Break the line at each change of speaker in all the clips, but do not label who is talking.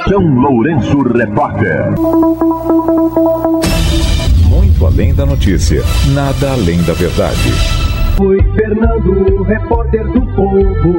São Lourenço Repórter.
Muito além da notícia, nada além da verdade.
Foi Fernando, repórter do Povo.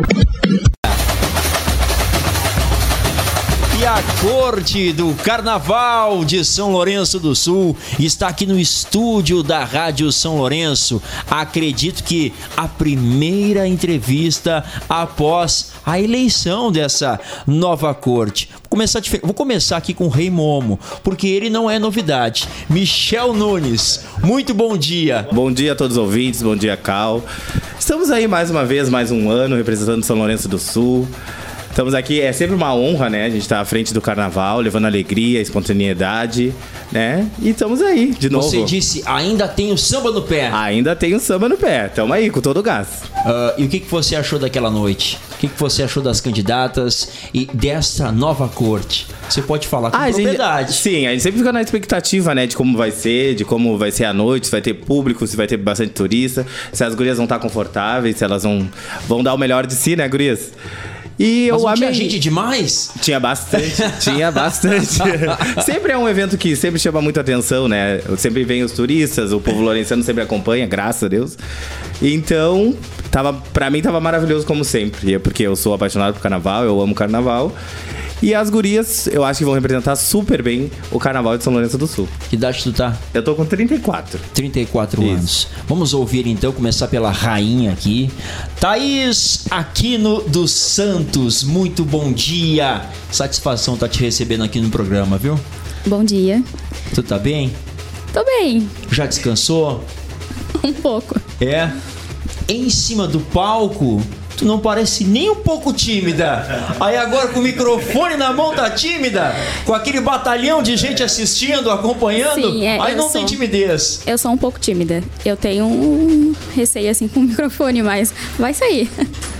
E a corte do Carnaval de São Lourenço do Sul está aqui no estúdio da Rádio São Lourenço. Acredito que a primeira entrevista após a eleição dessa nova corte. Vou começar aqui com o Rei Momo, porque ele não é novidade. Michel Nunes, muito bom dia.
Bom dia a todos os ouvintes, bom dia, Cal. Estamos aí mais uma vez, mais um ano, representando São Lourenço do Sul. Estamos aqui, é sempre uma honra, né? A gente tá à frente do carnaval, levando alegria, espontaneidade, né? E estamos aí, de novo.
Você disse, ainda tem o samba no pé.
Ainda tem o samba no pé, tamo aí, com todo o gás.
E o que você achou daquela noite? O que você achou das candidatas e dessa nova corte? Você pode falar com propriedade.
Sim, a gente sempre fica na expectativa, né? De como vai ser a noite, se vai ter público, se vai ter bastante turista, se as gurias vão estar confortáveis, se elas vão dar o melhor de si, né, gurias? E
mas
eu
tinha gente demais?
Tinha bastante. Sempre é um evento que sempre chama muita atenção, né? Sempre vem os turistas, o povo lourençano sempre acompanha, graças a Deus. Então, pra mim tava maravilhoso como sempre, porque eu sou apaixonado por carnaval, eu amo carnaval. E as gurias, eu acho que vão representar super bem o Carnaval de São Lourenço do Sul.
Que idade tu tá?
Eu tô com 34.
34 anos. Vamos ouvir então, começar pela rainha aqui. Thaís Aquino dos Santos, muito bom dia. Satisfação tá te recebendo aqui no programa, viu?
Bom dia.
Tu tá bem?
Tô bem.
Já descansou?
Um pouco.
É? Em cima do palco... Tu não parece nem um pouco tímida. Aí agora com o microfone na mão tá tímida? Com aquele batalhão de gente assistindo, acompanhando?
Sim,
aí não tem timidez.
Eu sou um pouco tímida. Eu tenho um receio assim com o microfone, mas vai sair.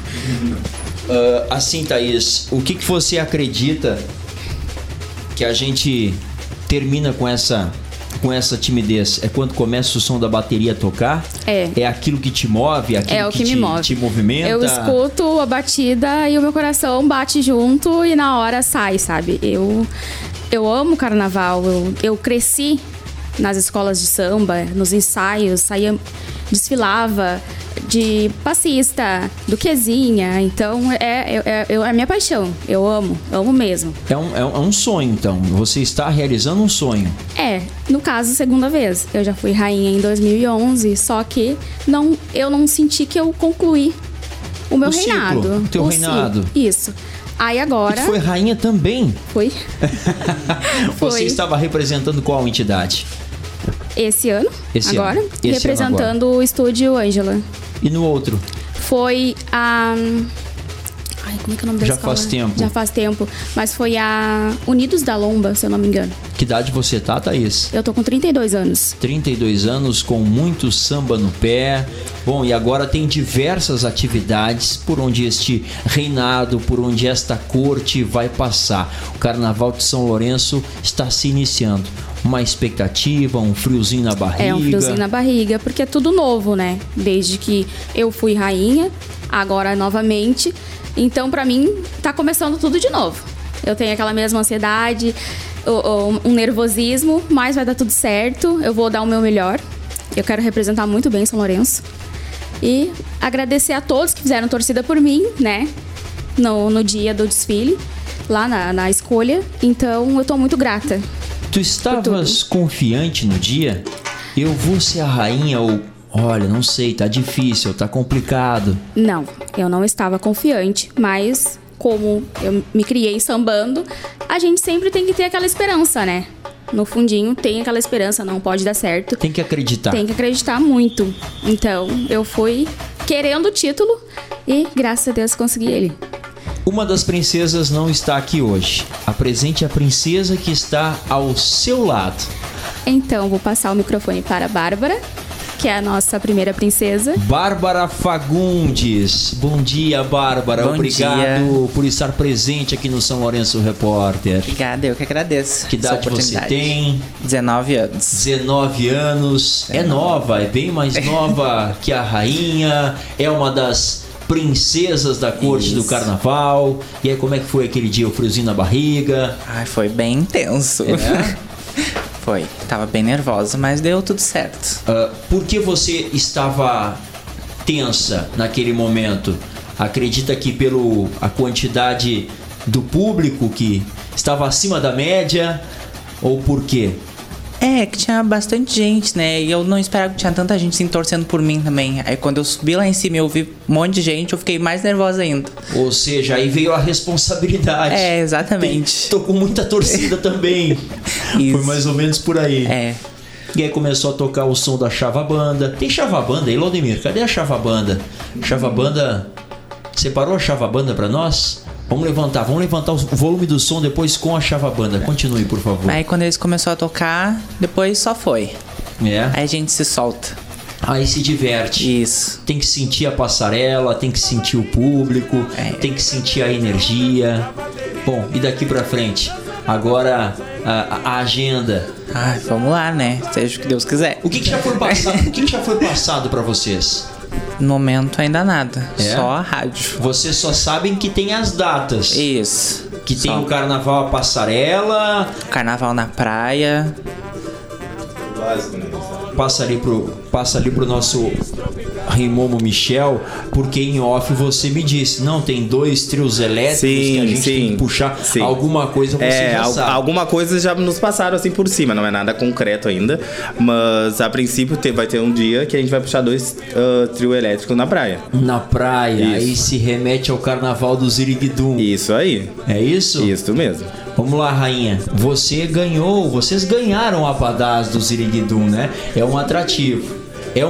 Assim, Thaís, o que você acredita que a gente termina com essa timidez? É quando começa o som da bateria a tocar? É aquilo que te move? Aquilo
que me move.
Te movimenta?
Eu escuto a batida e o meu coração bate junto e na hora sai, sabe? Eu amo carnaval. Eu cresci nas escolas de samba, nos ensaios, desfilava de passista, duquezinha. Então é a minha paixão. Eu amo mesmo.
É um sonho, então. Você está realizando um sonho.
No caso, segunda vez. Eu já fui rainha em 2011, só que eu não senti que eu concluí o meu reinado.
O teu reinado.
Isso. Aí agora...
E tu foi rainha também?
Fui.
Você estava representando qual entidade?
Esse ano. Agora.
Esse
representando
ano
o Estúdio Ângela.
E no outro?
Foi a... como é que é o nome da escola? Já faz tempo. Mas foi a Unidos da Lomba, se eu não me engano.
Que idade você tá, Thaís?
Eu tô com 32 anos.
32 anos, com muito samba no pé. Bom, e agora tem diversas atividades por onde este reinado, por onde esta corte vai passar. O Carnaval de São Lourenço está se iniciando. Uma expectativa, um friozinho na barriga.
Um friozinho na barriga, porque é tudo novo, né? Desde que eu fui rainha, agora novamente. Então, pra mim, tá começando tudo de novo. Eu tenho aquela mesma ansiedade, um nervosismo, mas vai dar tudo certo. Eu vou dar o meu melhor. Eu quero representar muito bem São Lourenço. E agradecer a todos que fizeram torcida por mim, né? No dia do desfile, lá na escolha. Então, eu tô muito grata.
Tu estavas confiante no dia? Eu vou ser a rainha ou... Olha, não sei, tá difícil, tá complicado.
Não, eu não estava confiante, mas como eu me criei sambando, a gente sempre tem que ter aquela esperança, né? No fundinho tem aquela esperança, não pode dar certo.
Tem que acreditar.
Tem que acreditar muito. Então, eu fui querendo o título e, graças a Deus, consegui ele.
Uma das princesas não está aqui hoje. Apresente a princesa que está ao seu lado.
Então, vou passar o microfone para a Bárbara, que é a nossa primeira princesa.
Bárbara Fagundes. Bom dia, Bárbara.
Bom
Obrigado
dia.
por estar presente aqui no São Lourenço Repórter.
Obrigada, eu que agradeço.
Que idade você tem?
19 anos.
19 anos. É nova, é bem mais nova que a rainha. É uma das princesas da corte do carnaval. E aí, como é que foi aquele dia? O friozinho na barriga?
Ai, foi bem intenso. Foi. Tava bem nervosa, mas deu tudo certo.
Por que você estava tensa naquele momento? Acredita que pelo a quantidade do público que estava acima da média? Ou por quê?
É, que tinha bastante gente, né? E eu não esperava que tinha tanta gente assim, torcendo por mim também. Aí quando eu subi lá em cima e eu vi um monte de gente, eu fiquei mais nervosa ainda.
Ou seja, aí veio a responsabilidade.
É, exatamente.
Tô com muita torcida também.
Isso.
Foi mais ou menos por aí.
É.
E aí começou a tocar o som da Chava Banda. Tem Chava Banda aí, Laudemir? Cadê a Chava Banda? Chava Banda... Separou a Chava Banda pra nós? Vamos levantar o volume do som depois com a Chava Banda. Continue, por favor.
Aí quando eles começaram a tocar, depois só foi.
É.
Aí a gente se solta.
Aí se diverte.
Isso.
Tem que sentir a passarela, tem que sentir o público, tem que sentir a energia. Bom, e daqui pra frente? Agora a agenda.
Ai, vamos lá, né? Seja o que Deus quiser.
O que já foi passado? O que já foi passado pra vocês?
No momento ainda nada.
É?
Só a rádio.
Vocês só sabem que tem as datas.
Isso.
Que tem
Só.
o carnaval, a passarela.
Carnaval na praia.
Passa ali pro nosso Rimomo Michel, porque em off você me disse, não, tem 2 trios elétricos que a gente tem que puxar. Alguma coisa você já sabe.
Alguma coisa já nos passaram assim por cima, não é nada concreto ainda, mas a princípio vai ter um dia que a gente vai puxar 2 trio elétricos na praia.
Na praia,
Isso.
aí se remete ao carnaval do Ziriguidum.
Isso aí.
É isso?
Isso mesmo.
Vamos lá, rainha. Vocês ganharam a Abadás do Ziriguidum, né? É um atrativo.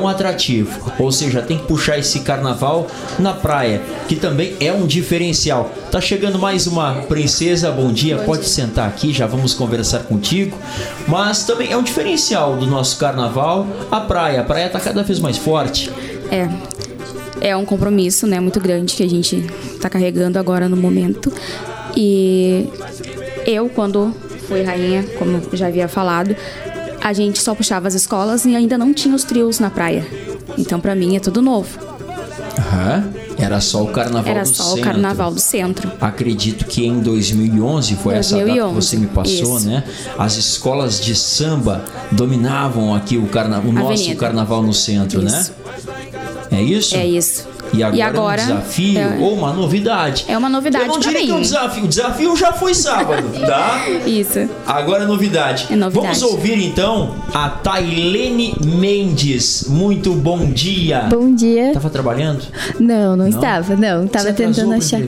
Ou seja, tem que puxar esse carnaval na praia, que também é um diferencial. Tá chegando mais uma princesa, bom dia, pode sentar aqui, já vamos conversar contigo. Mas também é um diferencial do nosso carnaval, a praia tá cada vez mais forte.
É um compromisso, né, muito grande que a gente tá carregando agora no momento. E eu, quando fui rainha, como já havia falado, a gente só puxava as escolas e ainda não tinha os trios na praia. Então, pra mim, é tudo novo.
Era só o carnaval do centro.
Era só o carnaval do centro.
Acredito que em 2011 foi 2011, essa data que você me passou, isso. Né? As escolas de samba dominavam aqui o nosso carnaval no centro, isso. Né? É isso?
É isso.
E agora é um desafio ou uma novidade?
É uma novidade pra mim.
Eu não diria que é um desafio. O desafio já foi sábado, tá?
Isso.
Agora é novidade. Vamos ouvir então a Tailene Mendes. Muito bom dia.
Bom dia.
Tava trabalhando?
Não estava. Tava tentando achar.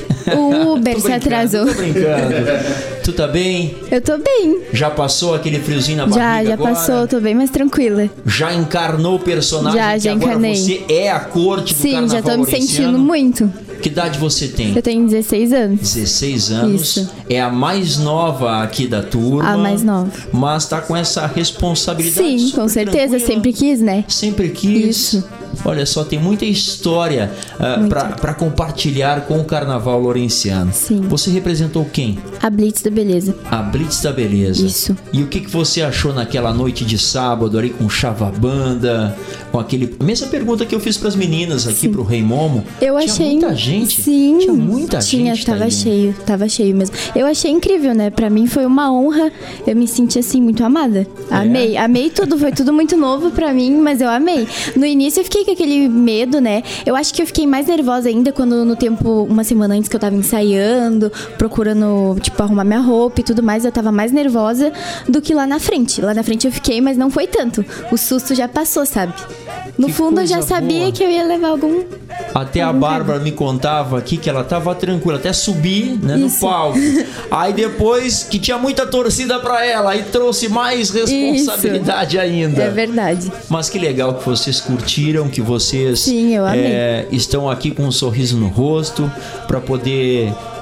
O Uber se atrasou.
Tô brincando. Tu tá bem?
Eu tô bem.
Já passou aquele friozinho na barriga
já
agora?
Passou, tô bem mais tranquila.
Já encarnou o personagem
já
encarnei.
Agora você
é a corte do carnaval.
Sim, já tô me sentindo muito.
Que idade você tem?
Eu tenho 16 anos.
16 anos.
Isso.
É a mais nova aqui da turma.
A mais nova.
Mas tá com essa responsabilidade.
Sim, com certeza.
Tranquila.
Sempre quis, né?
Sempre quis.
Isso.
Olha só, tem muita história para compartilhar com o carnaval lourenciano.
Sim.
Você representou quem?
A Blitz da Beleza.
A Blitz da Beleza.
Isso.
E o que você achou naquela noite de sábado ali com Chava Banda, com aquele... Mesma pergunta que eu fiz pras meninas aqui, pro Rei Momo.
Eu
tinha
achei...
muita gente?
Sim.
Tinha muita gente.
Tava cheio mesmo. Eu achei incrível, né? Pra mim foi uma honra. Eu me senti assim, muito amada. Amei tudo. Foi tudo muito novo pra mim, mas eu amei. No início eu fiquei com aquele medo, né? Eu acho que eu fiquei mais nervosa ainda quando no tempo, uma semana antes que eu tava ensaiando, procurando, tipo, arrumar minha roupa e tudo mais, eu tava mais nervosa do que lá na frente. Lá na frente eu fiquei, mas não foi tanto. O susto já passou, sabe? No fundo eu já sabia que eu ia levar algum...
Até a Bárbara me contava aqui que ela tava tranquila, até subir, né, no palco. Aí depois que tinha muita torcida pra ela, aí trouxe mais responsabilidade ainda.
É verdade.
Mas que legal que vocês curtiram, que vocês
Sim, eu amei.
Estão aqui com um sorriso no rosto pra poder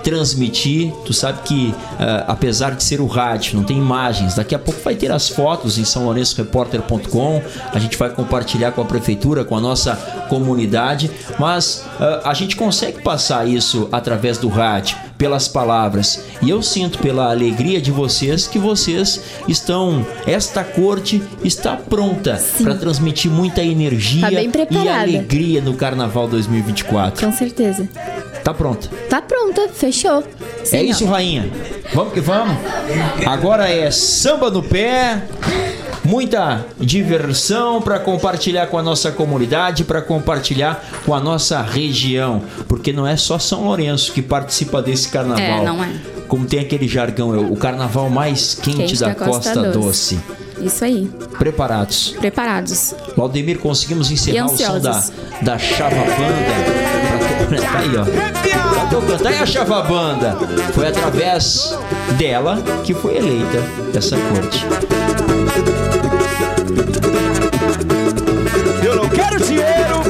transmitir. Tu sabe que, apesar de ser o rádio, não tem imagens. Daqui a pouco vai ter as fotos em saolourençoreporter.com. A gente vai compartilhar com a prefeitura, com a nossa comunidade. Mas a gente consegue passar isso através do rádio, pelas palavras. E eu sinto pela alegria de vocês que vocês estão... Esta corte está pronta para transmitir muita energia
Tá bem preparada.
e alegria no Carnaval 2024.
Com certeza.
Tá pronta.
Tá pronta, fechou. Sim,
É isso, rainha. Vamos que vamos. Agora é samba no pé. Muita diversão para compartilhar com a nossa comunidade, para compartilhar com a nossa região. Porque não é só São Lourenço que participa desse carnaval.
Não é.
Como tem aquele jargão, o carnaval mais quente da Costa Doce.
Isso aí.
Preparados.
Preparados.
Valdemir, conseguimos encerrar o som da Chava Banda. Tá aí, ó. Tá tocando. Tá aí a Chava Banda. Foi através dela que foi eleita essa corte.
Eu não quero dinheiro,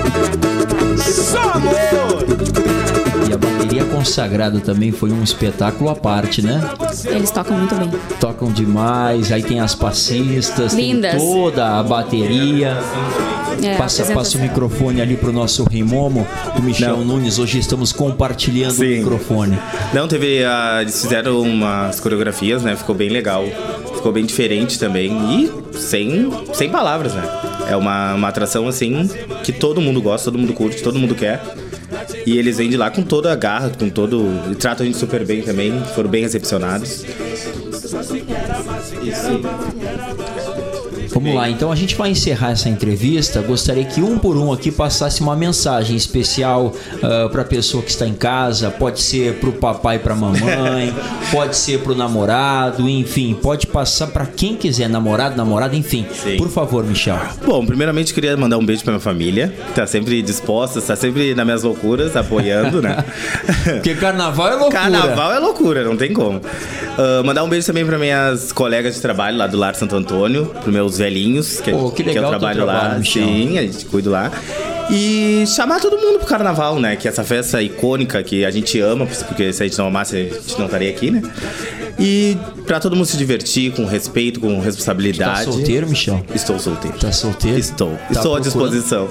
só amor.
E a bateria consagrada também foi um espetáculo à parte, né?
Eles tocam muito bem.
Tocam demais, aí tem as passistas,
Lindas.
tem toda a bateria. Passa o microfone ali pro nosso Rimomo, o Michel Nunes. Hoje estamos compartilhando o microfone.
Não, eles fizeram umas coreografias, né? Ficou bem legal. Ficou bem diferente também. E sem palavras, né? É uma atração, assim, que todo mundo gosta, todo mundo curte, todo mundo quer. E eles vêm de lá com toda a garra, com todo... E tratam a gente super bem também. Foram bem recepcionados.
Vamos lá, então a gente vai encerrar essa entrevista. Gostaria que um por um aqui passasse uma mensagem especial para a pessoa que está em casa. Pode ser para o papai e para a mamãe, pode ser para o namorado, enfim, pode passar para quem quiser, namorado, namorada, enfim.
Sim.
Por favor, Michel.
Bom, primeiramente queria mandar um beijo para minha família, que tá sempre disposta, tá sempre nas minhas loucuras, apoiando, né?
Porque carnaval é loucura.
Carnaval é loucura, não tem como. Mandar um beijo também para minhas colegas de trabalho lá do Lar Santo Antônio, pros meus velhinhos, que
legal,
eu trabalho lá.
Michel.
Sim, a gente cuida lá. E chamar todo mundo pro carnaval, né? Que é essa festa icônica que a gente ama, porque se a gente não amasse, a gente não estaria aqui, né? E pra todo mundo se divertir com respeito, com responsabilidade.
Tá solteiro, Michel?
Estou solteiro.
Tá solteiro?
Estou
Tá
à disposição.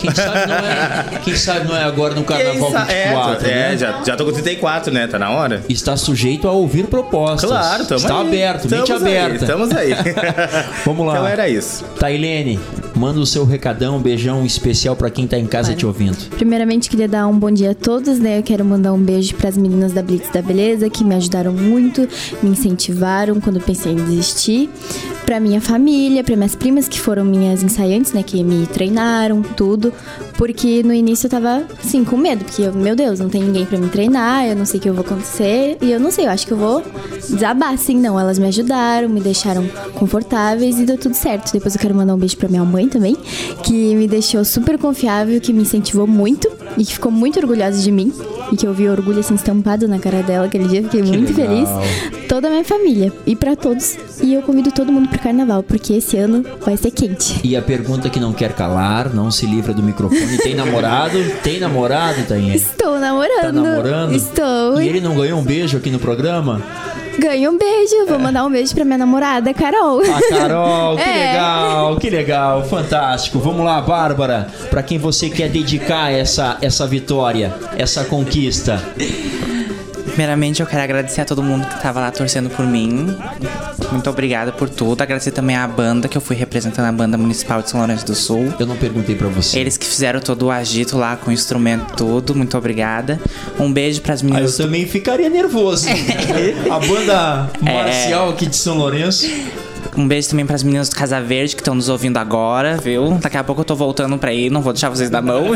Quem sabe não é agora no Carnaval 24, né?
Já tô com 34, né? Tá na hora.
Está sujeito a ouvir propostas.
Claro,
Está
aí.
aberto, mente aberta.
Estamos aí.
Vamos lá.
Então era isso.
Tailene, manda o seu recadão, um beijão especial pra quem tá em casa te ouvindo.
Primeiramente, queria dar um bom dia a todos, né? Eu quero mandar um beijo pras meninas da Blitz da Beleza, que me ajudaram muito, me incentivaram quando eu pensei em desistir. Pra minha família, pra minhas primas, que foram minhas ensaiantes, né? Que me treinaram, tudo. Porque no início eu tava, assim, com medo. Porque, meu Deus, não tem ninguém pra me treinar, eu não sei o que eu vou acontecer. E eu não sei, eu acho que eu vou desabar, assim. Não, elas me ajudaram, me deixaram confortáveis e deu tudo certo. Depois eu quero mandar um beijo pra minha mãe também, que me deixou super confiável, que me incentivou muito e que ficou muito orgulhosa de mim. E que eu vi orgulho, assim, estampado na cara dela aquele dia. Fiquei muito feliz. Toda a minha família. E pra todos. E eu convido todo mundo pro carnaval, porque esse ano vai ser quente.
E a pergunta que não quer calar, não se livra do microfone. Tem namorado? Tem namorado, Tainha?
Estou namorando.
Tá namorando?
Estou.
E ele não ganhou um beijo aqui no programa?
Ganho um beijo. Vou mandar um beijo pra minha namorada, Carol.
A Carol, que legal, fantástico. Vamos lá, Bárbara, pra quem você quer dedicar essa vitória, essa conquista?
Primeiramente, eu quero agradecer a todo mundo que tava lá torcendo por mim. Muito obrigada por tudo. Agradecer também à banda, que eu fui representando a banda municipal de São Lourenço do Sul.
Eu não perguntei pra você.
Eles que fizeram todo o agito lá com o instrumento todo. Muito obrigada. Um beijo pras meninas.
Eu também ficaria nervoso. A banda marcial aqui de São Lourenço.
Um beijo também pras meninas do Casa Verde que estão nos ouvindo agora, viu? Daqui a pouco eu tô voltando pra ir, não vou deixar vocês na mão.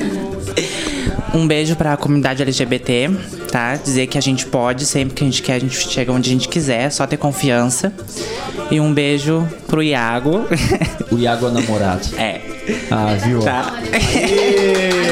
Um beijo pra comunidade LGBT, tá? Dizer que a gente pode, sempre que a gente quer, a gente chega onde a gente quiser, só ter confiança. E um beijo pro Iago.
O Iago é namorado.
É.
Ah, viu?
Tá.
Aê!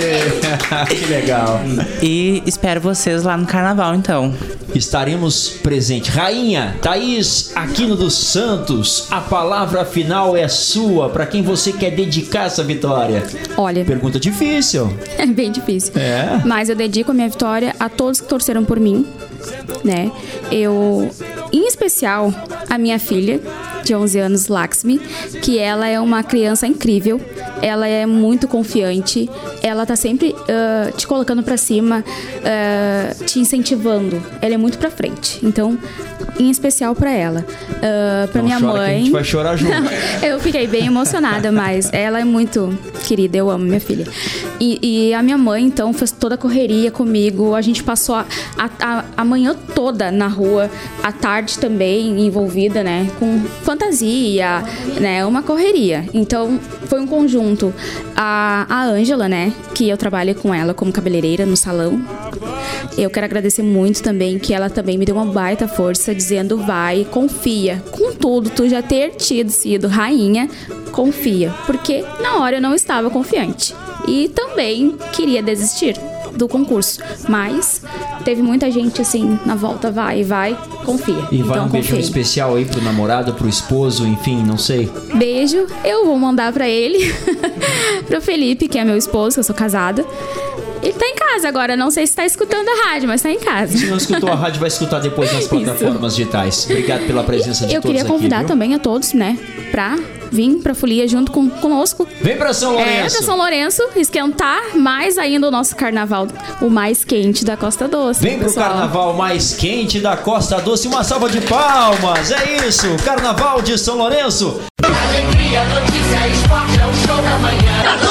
Que legal.
E espero vocês lá no carnaval, então.
Estaremos presentes. Rainha Thaís Aquino dos Santos, a palavra final é sua. Pra quem você quer dedicar essa vitória?
Olha,
Pergunta difícil.
é bem difícil.
É.
Mas eu dedico a minha vitória a todos que torceram por mim, né? Em especial, a minha filha, de 11 anos, Laxmi, que ela é uma criança incrível. Ela é muito confiante. Ela tá sempre te colocando pra cima, te incentivando. Ela é muito pra frente. Então, em especial pra ela. Pra minha
chora que a
mãe.
gente vai chorar junto.
Eu fiquei bem emocionada, mas ela é muito querida. Eu amo minha filha. E a minha mãe, então, fez toda a correria comigo. A gente passou a manhã toda na rua, à tarde também envolvida, né? Com fantasia, né? Uma correria. Então, foi um conjunto. A Ângela, né? Que eu trabalho com ela como cabeleireira no salão. Eu quero agradecer muito também, que ela também me deu uma baita força, dizendo: vai, confia. Contudo, tu já ter sido rainha, confia. Porque na hora eu não estava confiante. E também queria desistir do concurso. Mas teve muita gente assim, na volta, vai, confia.
E vai
então,
um beijão
confia.
especial aí pro namorado, pro esposo, enfim, não sei.
Beijo, eu vou mandar pra ele, pro Felipe, que é meu esposo, que eu sou casada. Ele tá em casa agora, não sei se tá escutando a rádio, mas tá em casa.
Se não escutou a rádio, vai escutar depois nas plataformas digitais. Obrigado pela presença de
Eu
todos
queria
aqui,
convidar
viu?
também a todos, né, pra vir pra Folia junto conosco.
Vem pra São Lourenço.
Pra São Lourenço, esquentar mais ainda o nosso carnaval, o mais quente da Costa Doce.
Vem pro
pessoal.
carnaval mais quente da Costa Doce. Uma salva de palmas. É isso, Carnaval de São Lourenço.
Alegria, notícia, esporte, é o show da manhã.